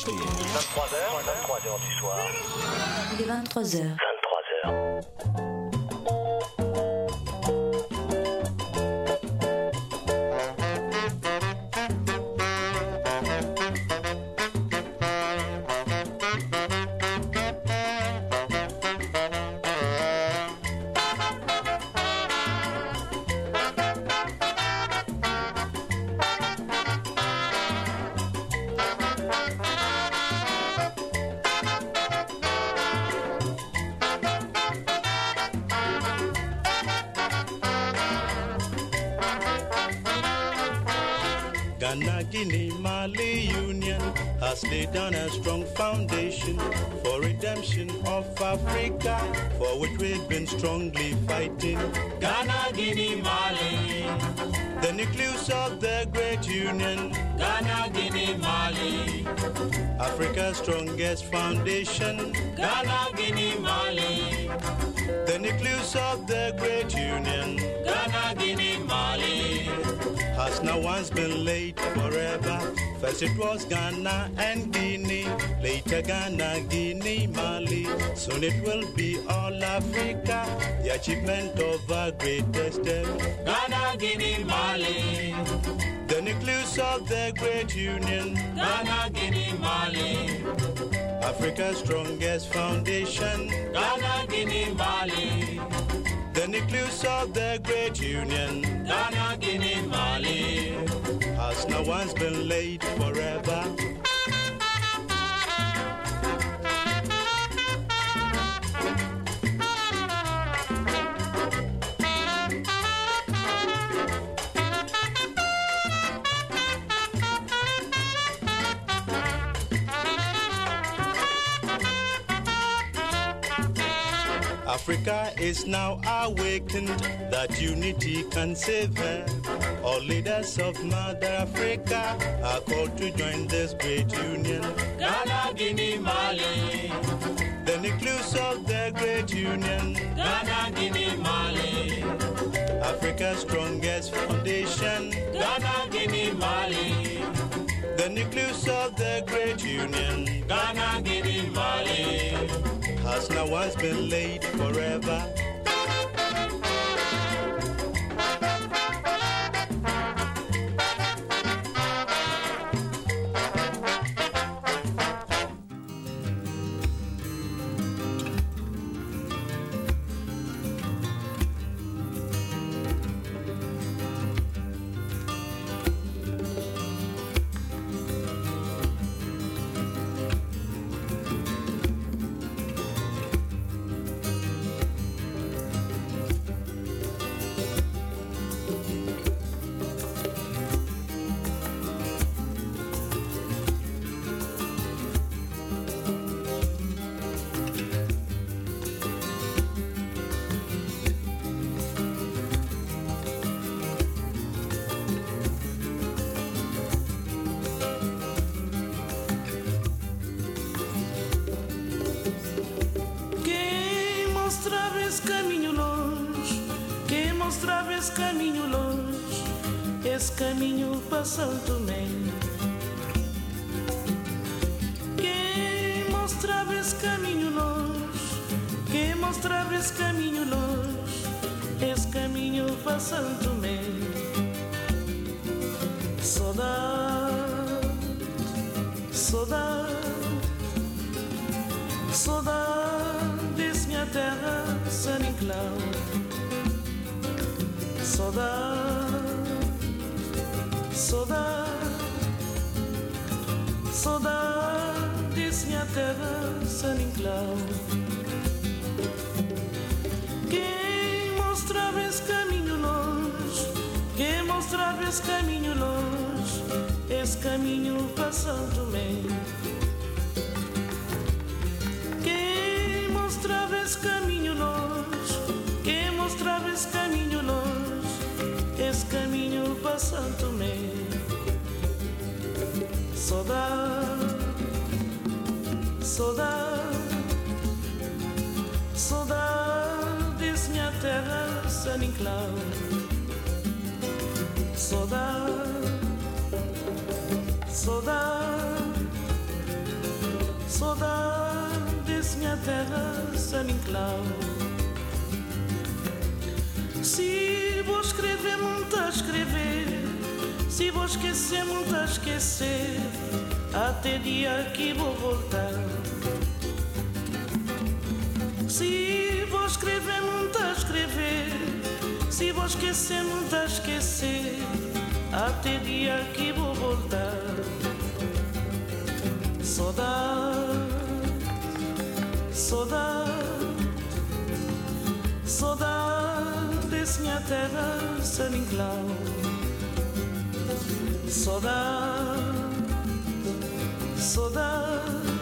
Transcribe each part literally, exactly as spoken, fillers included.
Marseillais. vingt-trois heures, vingt-trois heures du soir. Il est vingt-trois heures. vingt-trois heures. Ghana, Guinea, Mali Union has laid down a strong foundation for redemption of Africa, for which we've been strongly fighting. Ghana, Guinea, Mali, the nucleus of the great union. Ghana, Guinea, Mali, Africa's strongest foundation. Ghana, Guinea, Mali, the nucleus of the great union. Ghana, Guinea, Mali, has now once been laid forever. First it was Ghana and Guinea, later Ghana, Guinea, Mali. Soon it will be all Africa, the achievement of our greatest ever. Ghana, Guinea, Mali, the nucleus of the great union. Ghana, Guinea, Mali, Africa's strongest foundation. Ghana, Guinea, Mali, the nucleus of the great union. Ghana, Guinea, Mali, has now once been laid forever. Africa is now awakened that unity can save her. All leaders of Mother Africa are called to join this great union. Ghana, Guinea, Mali, the nucleus of the great union. Ghana, Guinea, Mali, Africa's strongest foundation. Ghana, Guinea, Mali, the nucleus of the great union. Ghana, Guinea, Mali, has now once been laid forever. Caminho longe, esse caminho para Santo Tomé. Quem mostrava esse caminho longe, quem mostrava esse caminho longe, esse caminho para Santo Tomé. Saudade, saudade, saudade desse minha terra, San Inclau. Saudade, saudade, saudade desse minha terra, San Inclau. Quem mostrava esse caminho longe, quem mostrava esse caminho longe, esse caminho para Santo Tomé. Quem mostrava esse caminho longe, quem mostrava esse caminho longe, esse caminho para Santo Tomé. Saudade, saudade, saudade desse minha terra, San Inclau. Saudade, saudade, Saudades, minha terra, Saninclau. Se vou escrever, muito a escrever. Se vou esquecer, muito a esquecer. Até dia que vou voltar. Se vou escrever, muito a escrever. Se vou esquecer, muito a esquecer. Até dia que vou voltar. Saudade, saudade, saudade desse minha terra, Saninclau. Saudade, saudade,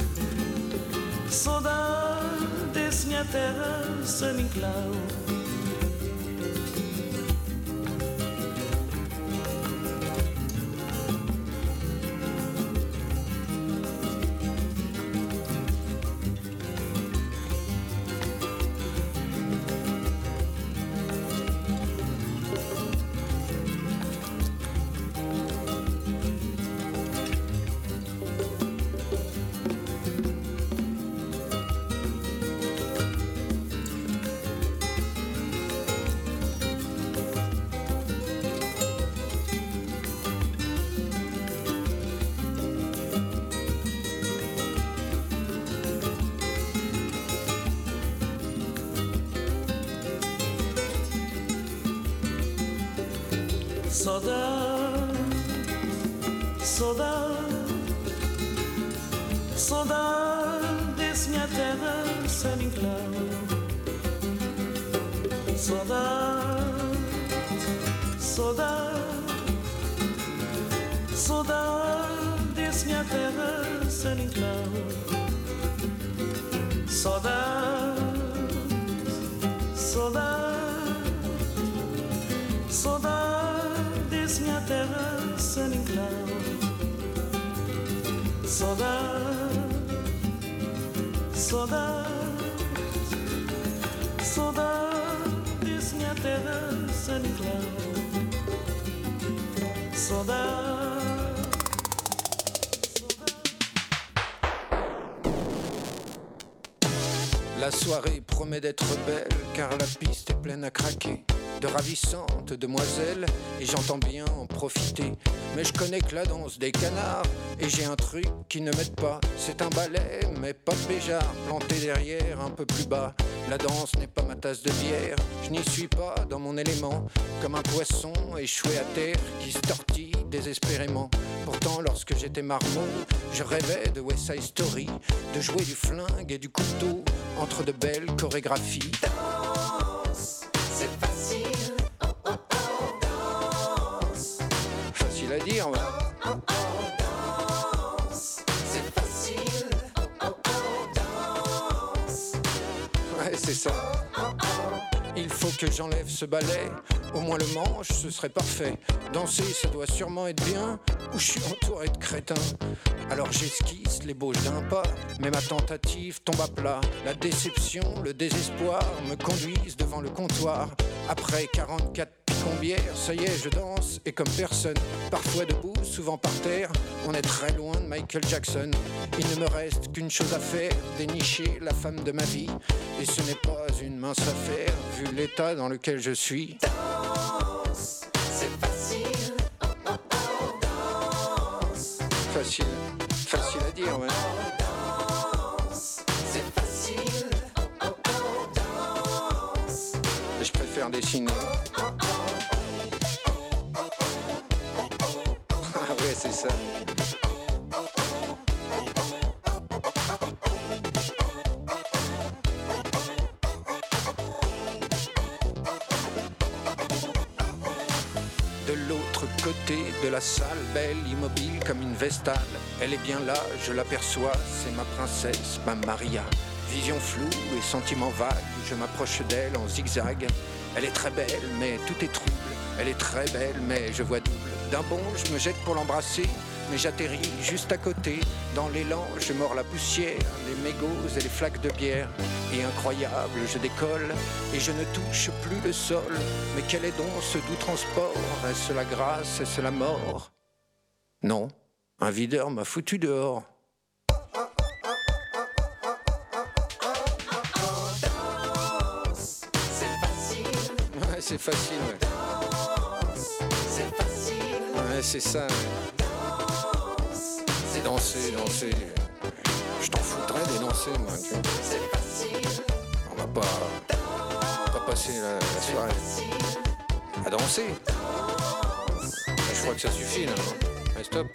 saudade desse minha terra, Saninclau. Saudade, saudade, saudade desse minha terra, Saninclau. Saudade, saudade, saudade desse minha terra, Saninclau. Saudade, saudade, saudade minha terra, Saninclau. Saudade, saudade, saudade desse minha terra, Saninclau. Saudade, saudade. La soirée promet d'être belle car la piste est pleine à craquer. De ravissantes demoiselles, et j'entends bien en profiter. Mais je connais que la danse des canards, et j'ai un truc qui ne m'aide pas. C'est un ballet, mais pas de péjard, planté derrière, un peu plus bas. La danse n'est pas ma tasse de bière, je n'y suis pas dans mon élément. Comme un poisson échoué à terre, qui se tortille désespérément. Pourtant, lorsque j'étais marmot, je rêvais de West Side Story, de jouer du flingue et du couteau, entre de belles chorégraphies. Danse, c'est facile, oh oh oh, danse. Facile à dire, ouais. Oh oh oh, danse, c'est facile, oh oh oh, danse. Ouais, c'est ça. Oh oh. Il faut que j'enlève ce balai, au moins le manche, ce serait parfait. Danser, ça doit sûrement être bien, ou je suis entouré de crétins. Alors j'esquisse l'ébauche d'un pas, mais ma tentative tombe à plat. La déception, le désespoir me conduisent devant le comptoir. Après quarante-quatre picombières, ça y est, je danse, et comme personne, parfois debout, souvent par terre, on est très loin de Michael Jackson. Il ne me reste qu'une chose à faire, dénicher la femme de ma vie. Et ce n'est pas une mince affaire, vu l'état dans lequel je suis. Danse, c'est facile, oh oh oh, danse. Facile, facile à dire, ouais. Danse, c'est facile, oh oh oh, danse. Je préfère dessiner. Ah ouais, c'est ça. De l'autre côté de la salle, belle, immobile comme une vestale. Elle est bien là, je l'aperçois, c'est ma princesse, ma Maria. Vision floue et sentiments vagues, je m'approche d'elle en zigzag. Elle est très belle, mais tout est trouble. Elle est très belle, mais je vois double. D'un bond, je me jette pour l'embrasser, mais j'atterris juste à côté. Dans l'élan, je mords la poussière, les mégots et les flaques de bière. Et incroyable, je décolle, et je ne touche plus le sol. Mais quel est donc ce doux transport? Est-ce la grâce? Est-ce la mort? Non, un videur m'a foutu dehors. c'est facile, ouais. C'est facile. Ouais, c'est ça. Ouais. C'est danser, danser. Je t'en foutrais des danser, moi. Tu vois. C'est facile. On va pas, on va pas passer la, la soirée à danser. Je crois que ça suffit, là. Allez, stop.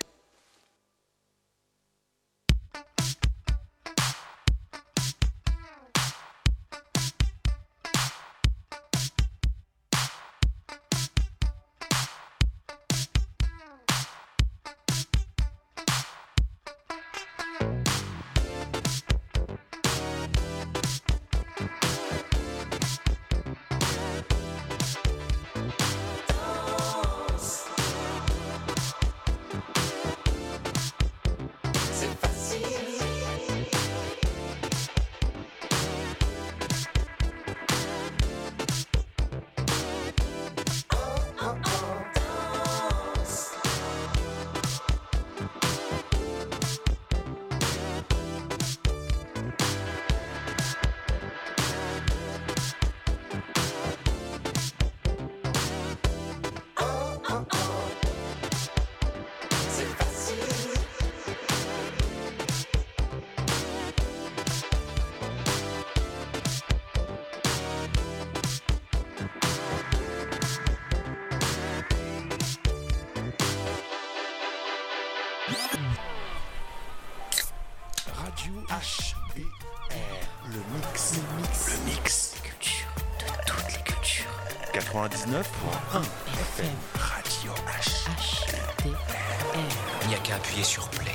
Radio H B R, le mix, le mix, le mix. Les cultures, de toutes les cultures. quatre-vingt-dix-neuf point un F M, Radio H. H B R. Il n'y a qu'à appuyer sur play.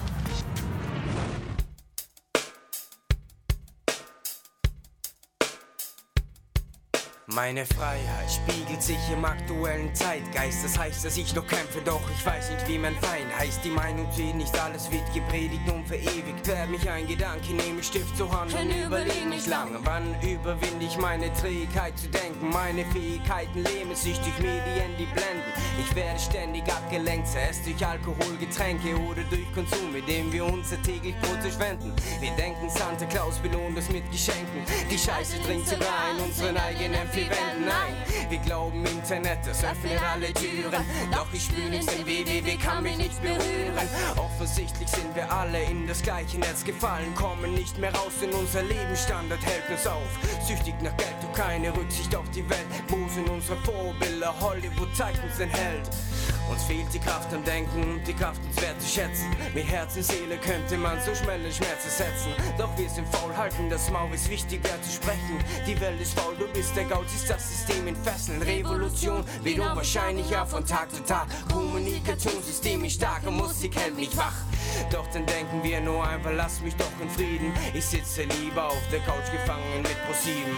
Meine Freiheit spiegelt sich im aktuellen Zeitgeist. Das heißt, dass ich noch kämpfe, doch ich weiß nicht, wie mein Feind heißt. Die Meinung zählt nicht, alles wird gepredigt und verewigt. Werd mich ein Gedanke, nehme Stift zur Hand und überleg nicht lange. Wann überwinde ich meine Trägheit zu denken? Meine Fähigkeiten lähmen sich durch Medien, die blenden. Ich werde ständig abgelenkt, zuerst durch Alkohol, Getränke oder durch Konsum, mit dem wir unser täglich Brot verschwenden. Wir denken, Santa Claus belohnt uns mit Geschenken. Die Scheiße dringt sogar in unseren eigenen vier Wänden ein. Wir glauben, Internet, das öffnet alle Türen. Doch ich spüre nichts, denn w w w kann mich nicht berühren. Offensichtlich sind wir alle in das gleiche Netz gefallen, kommen nicht mehr raus, denn unser Lebensstandard hält uns auf. Süchtig nach Geld, doch keine Rücksicht auf die Welt. Wo sind unsere Vorbilder? Hollywood zeigt uns den Held. Uns fehlt die Kraft am Denken und die Kraft, uns wert zu schätzen. Mit Herz und Seele könnte man so schnelle Schmerzen setzen. Doch wir sind faul, halten das Maul, ist wichtiger zu sprechen. Die Welt ist faul, du bist der Gaul, siehst das System in Fesseln. Revolution wird unwahrscheinlicher von Tag zu Tag. Kommunikationssystem ist stark und Musik hält mich wach. Doch dann denken wir nur einfach, lass mich doch in Frieden. Ich sitze lieber auf der Couch gefangen mit Pro sieben.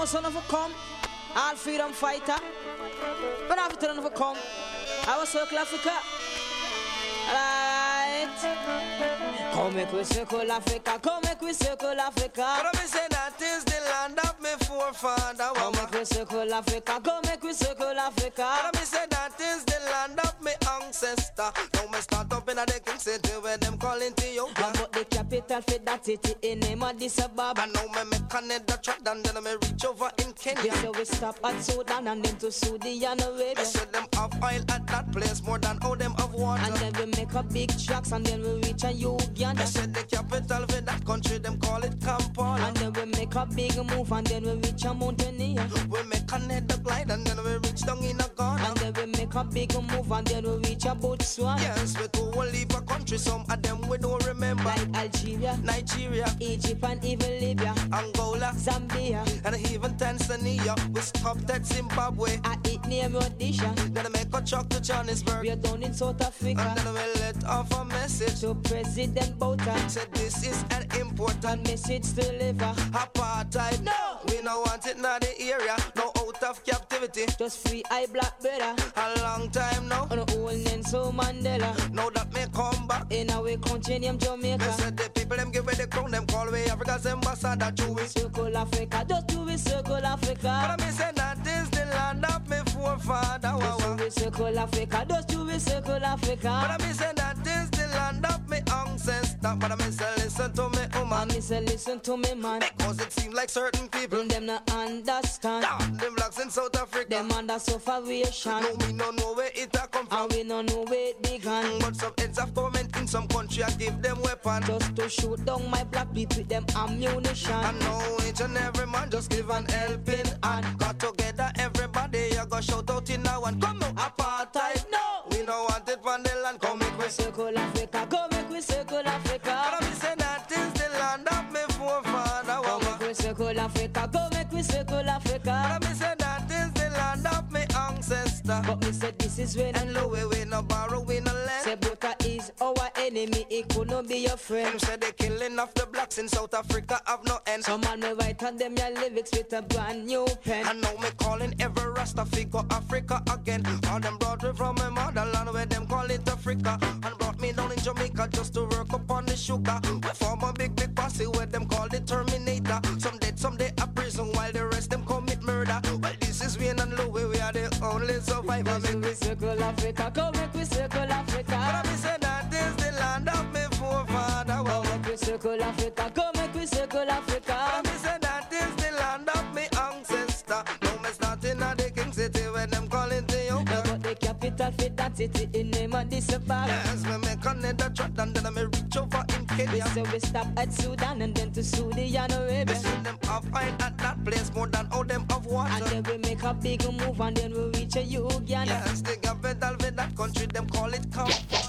son of a come, all freedom fighter. But I have to turn of a come. I was Circle Africa. Right. Come make we circle Africa. Come make we circle Africa. But I say that is the land of me forefather. Come make we circle Africa. Come make we circle Africa. But I say that is the land of me ancestor. Now me start up in a the king city where them call Ethiopia. I got the capital for that city in name of Addis Ababa. And now me make Canada track down then me reach over in Kenya. Yes, so we stop at Sudan and then to Saudi Arabia. They said them have oil at that place more than all them have water. And then we make a big tracks and then we reach a Uganda. They said the capital for that country them call it Kampala. And then we make a big move and then we reach a Mauritania. We make Canada glide and then we reach down in a Ghana. And then we make a big move and then we reach a Botswana. Yes, we go leave a country, some of them we don't remember. Like Algeria, Nigeria, Egypt and even Libya, Angola, Zambia, and even Tanzania. We stopped at Zimbabwe. I eat near Rhodesia. Then I make a truck to Johannesburg. We are down in South Africa. And then we let off a message to President Botha. Said this is an important message to deliver. Apartheid, no, we don't want it in the area. No out of captivity. Just free I black brother. A long time now. On the old Nelson Mandela. Now that may come back in our country named Jamaica. They said the people them give away the crown, them call away Africa's ambassador to it. Circle Africa, just do it, Circle Africa. But I say that is the land of me forefather. Just do it, Circle Africa, just do it, Circle Africa. But I say that is the land of me ancestor. But I say listen to me, woman. I say listen to me, man. Because it seems like certain people them not understand. Damn, them blacks in South Africa. Them under sufferation. No, we don't know where it a come from. And we don't know where it began. But some heads of government in some country I give them weapons just to shoot down my black people with them ammunition. I know each and every man just give an helping hand. Got together everybody, you go shout out in now and come on. Apartheid, no, we don't want it from the land. Come make we circle Africa, come make we circle Africa. But I say that is the land of me forefather. Come make we circle Africa, come make we circle Africa. But I say that is the land of me ancestor. But me said this is when and low we no borrow, we no lend. Say Botha is our enemy, he could not be your friend. Them say the killing of the blacks in South Africa have no end. Some man me write on them your lyrics with a brand new pen. And now me calling every Rasta figure Africa again. All them brought me from my motherland where them call it Africa. And brought me down in Jamaica just to work upon the sugar. We form a big big posse where them call the Terminator. Some dead, some day a prison while the rest them commit murder. Well this is Wayne and Louie, we are the only survivors. Make we circle Africa, come make we circle Africa. But I say that is the land of me forefather. Come make we circle Africa, come make we circle Africa. But I say that is the land of me ancestor. Now me starting at the king city where them call it Ethiopia. But the capital for that city in name of Addis Ababa. Yes, me make Canada track and then me reach over in Kenya. So we stop at Sudan and then to Saudi Arabia. They see them have oil at that place more than all them have water. And then we make a big move and then we reach a Uganda. Yes, the capital for that country them call it Kampala.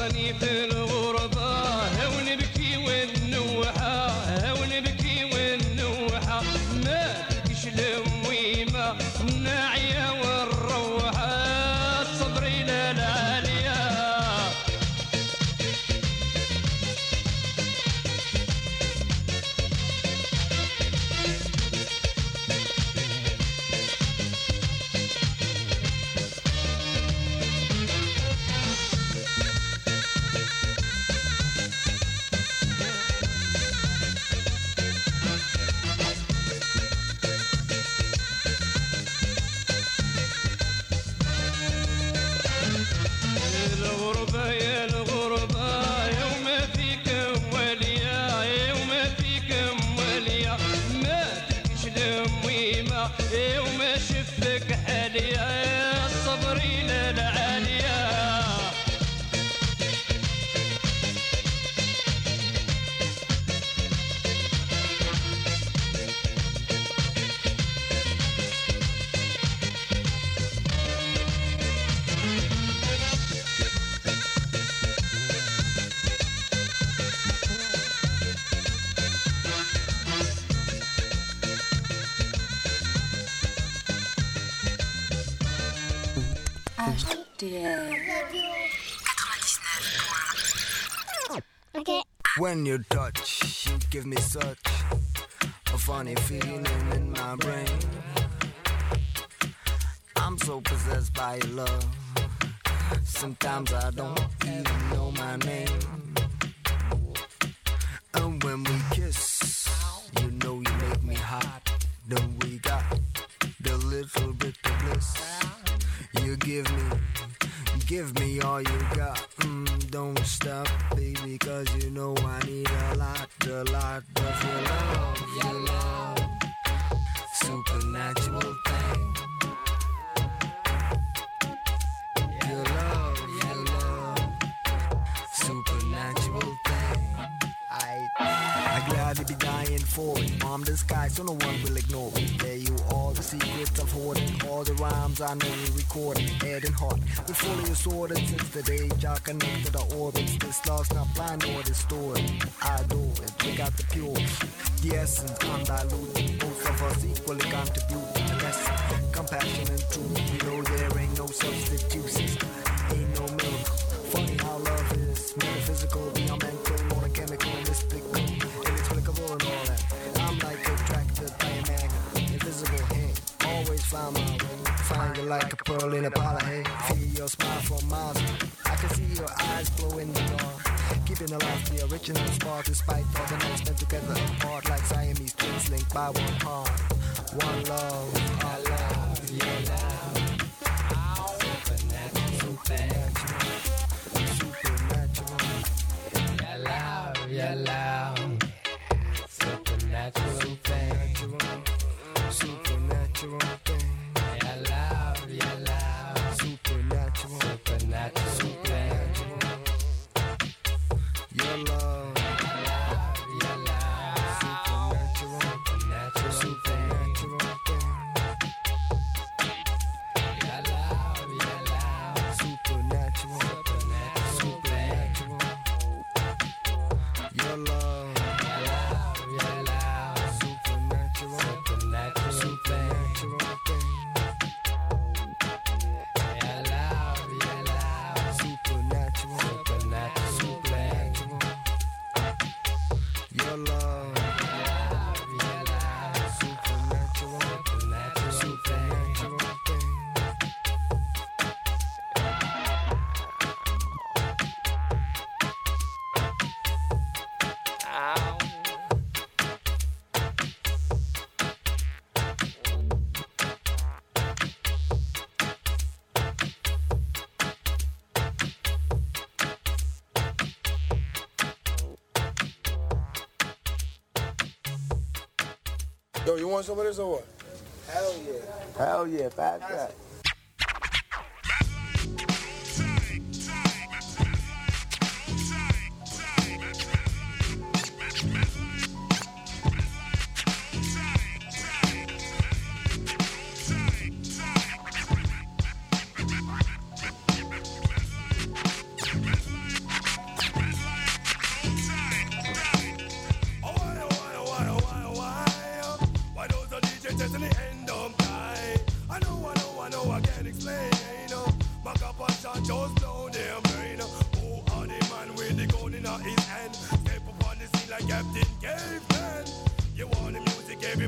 راني في الغربة ونبكي ونوحة ونبكي ونوحة ما تلقيش المويمة الناعية والروحة صبري للعالية الغربة يا الغربة يوم فيكم وليا يوم فيكم وليا ما تلقيش المويمة يوم شفتك حاليا صبري للعالية Okay. When you touch, you give me such a funny feeling in my brain. I'm so possessed by your love. Sometimes I don't even know my name. And when we kiss, you know you make me hot. Then we got the little bit of bliss. You give me, give me all you got. Mm, don't stop, baby, cause you know I need a lot, a lot of your love, your love. Supernatural thing. Your love, your love. Supernatural thing. I, I gladly be dying for it. Mom, the sky, so no one will ignore it. There you all the secrets of hoarding. All the rhymes I know you recorded. Head and heart, we fully assorted since the day Jah connected the orbits. This love's not blind or distorted. I adore it, we got the pure, the essence undiluted. Both of us equally contribute to the lesson. Compassion and truth, you know there ain't no substitutes. Ain't no miracle. Funny how love is metaphysical, beyond mental, or a chemical, mystical, inexplicable and all that. I'm like attracted by a magnet, invisible hand. Always find my way, find you like a pearl in a pile of hay. Feel your smile from miles away. I can see your eyes glow in the dark. Keeping alive the original spark, despite all the nights spent together apart, like Siamese twins linked by one heart. One love, our love, your love. Your love, supernatural thing, supernatural thing. Your love, your love, supernatural, supernatural thing. Your love, your love, supernatural, supernatural supernatural thing. Your love, your love, supernatural, supernatural thing. Your love, your love, your love, supernatural, supernatural supernatural thing. Your love, your love, supernatural, supernatural thing. Your love, your love, supernatural, supernatural thing. supernatural thing. Yo, you want some of this or what? Hell yeah. Hell yeah, pass that.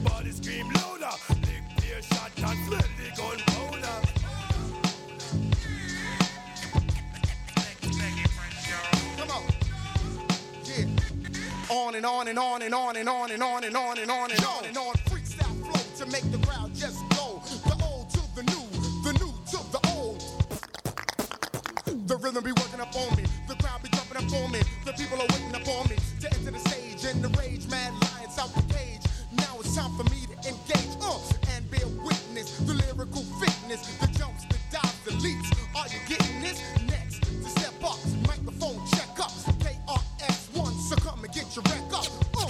Everybody scream louder. Lick beer shot and smell the gunpowder. Come on. Yeah. On and on and on and on and on and on and on and on and on and on. Freestyle flow to make the crowd just go. The old to the new, the new to the old. The rhythm be working up on me. The crowd be jumping up on me. The people are waiting up on me to enter the stage and the rage. Mad lions out the cage. Now it's time for me to engage uh, and bear witness. The lyrical fitness, the jumps, the dives, the leaps. Are you getting this? Next to step up, microphone check up. K R S one, so come and get your wreck up. Uh.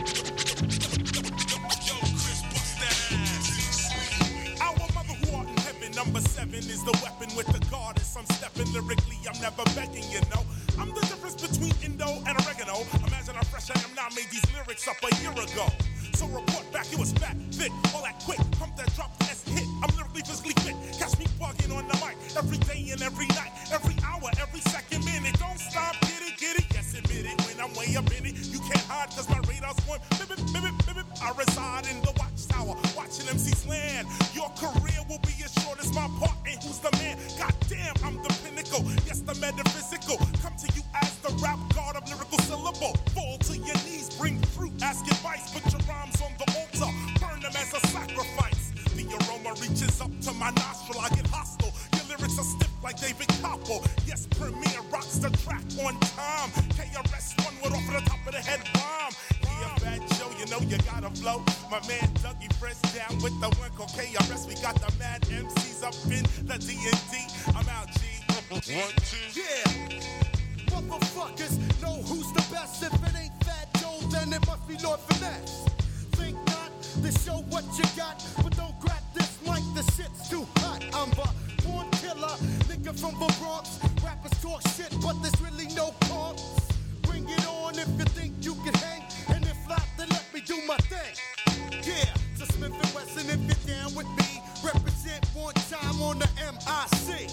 Our mother who art in heaven, number seven is the weapon with the goddess. I'm stepping lyrically, I'm never begging, you know. I'm the difference between Indo and oregano. Imagine how fresh I am now, made these lyrics up a year ago. So report back, it was fat, thick, all that quick. Pump that drop, that's hit. I'm lyrically, physically fit. Catch me bugging on the mic every day and every night, every hour, every second minute. Don't stop, get it, get it. Yes, admit it. When I'm way up in it, you can't hide, cause my radar's going bip, bip, bip, bip, bip. I reside in the watchtower, watching M Cs land. Your career will be as short as my part. And who's the man? Goddamn, I'm the pinnacle. Yes, the metaphysical. Come to you as the rap god of lyrical syllable. Fall to your knees, bring fruit, ask advice. Put your rhymes on the altar, burn them as a sacrifice. The aroma reaches up to my nostril, I get hostile. Your lyrics are stiff like David Coppo. Yes, Premier rocks the track on time. K R S one went off at the top of the head bomb. Yeah, Fat Joe, you know you gotta flow. My man Dougie Fresh down with the one called K R S. We got the mad M Cs up in the D and D. I'm out, G. One, two. Yeah. Motherfuckers know who's the best. If it ain't Fat Joe, then it must be Lord Finesse. Think not to show what you got, but don't grab this mic, the shit's too hot. I'm the born killer, nigga from the Bronx. Rappers talk shit, but there's really no pumps. Bring it on if you think you can hang, and if not, then let me do my thing. Yeah, so Smith and Wesson, if you're down with me, represent one time on the M I C.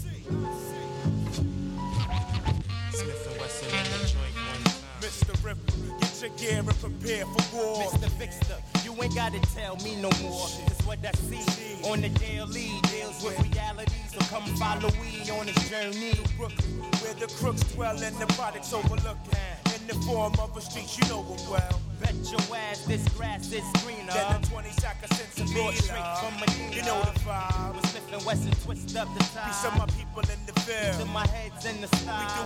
Smith and Wesson in the joint one time. Mister Ripper, get your gear and prepare for war. Mister Fixer, you ain't gotta tell me no more. Cause what I see on the daily deals with reality. So come follow me on this journey. Brooklyn, where the crooks dwell and the products overlooking. In the form of a street, you know them well. Bet your ass this grass is greener than a twenty sack of Sensimilla. Straight from Medina. You know the vibe. With Smith and Wesson twist up the time. Peace of my people in the field. To my heads in the style.